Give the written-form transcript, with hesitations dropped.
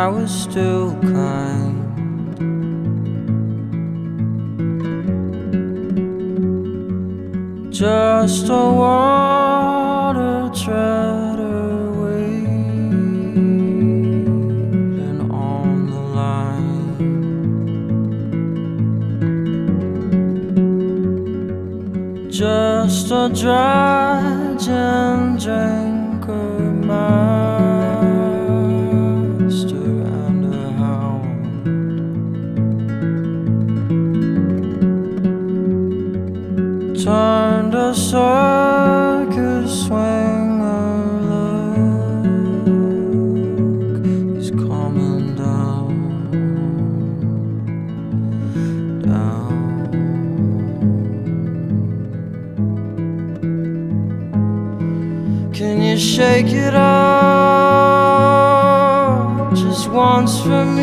I was still kind. Just a water treader waiting on the line. Just a drudge and drinker, master and a hound. Turned a circus swinger, look, he's coming down, down. Can you shake it up just once for me?